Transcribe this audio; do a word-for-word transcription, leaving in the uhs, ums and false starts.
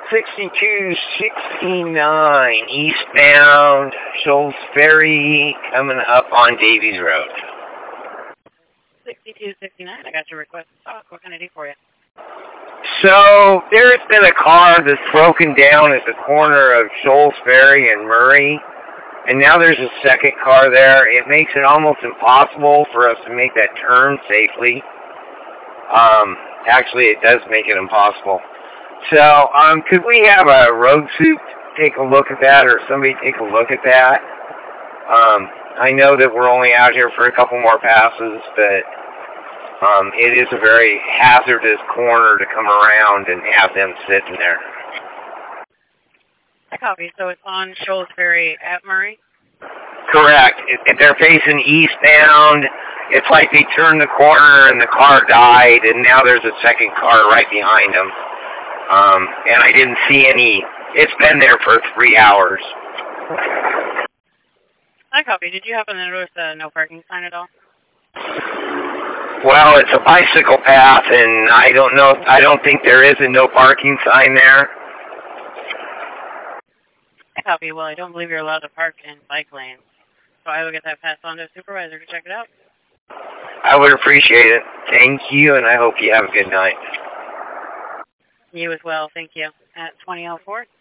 sixty-two sixty-nine eastbound Shoals Ferry coming up on Davies Road. sixty-two sixty-nine, I got your request to talk. What can I do for you? So, there's been a car that's broken down at the corner of Shoals Ferry and Murray, and now there's a second car there. It makes it almost impossible for us to make that turn safely. Um, actually, it does make it impossible. So, um, could we have a road soup take a look at that, or somebody take a look at that? Um, I know that we're only out here for a couple more passes, but um, it is a very hazardous corner to come around and have them sitting there. I copy. So it's on Shoals Ferry at Murray? Correct. If they're facing eastbound, it's like they turned the corner and the car died, and now there's a second car right behind them. Um, and I didn't see any. It's been there for three hours. I copy. Did you happen to notice the no parking sign at all? Well, it's a bicycle path, and I don't know. I don't think there is a no parking sign there. I copy. Well, I don't believe you're allowed to park in bike lanes. So I will get that passed on to a supervisor to check it out. I would appreciate it. Thank you, and I hope you have a good night. You as well. Thank you. At twenty oh four.